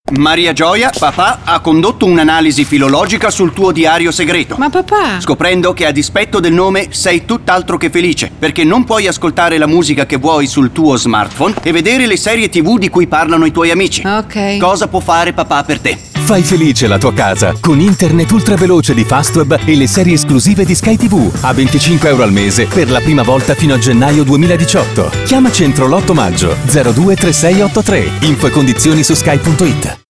Maria Gioia, papà ha condotto un'analisi filologica sul tuo diario segreto. Ma papà... Scoprendo che a dispetto del nome sei tutt'altro che felice, perché non puoi ascoltare la musica che vuoi sul tuo smartphone e vedere le serie TV di cui parlano i tuoi amici. Ok. Cosa può fare papà per te? Fai felice la tua casa con internet ultra veloce di Fastweb e le serie esclusive di Sky TV a €25 al mese per la prima volta fino a gennaio 2018. Chiamaci entro l'8 maggio 023683. Info e condizioni su sky.it.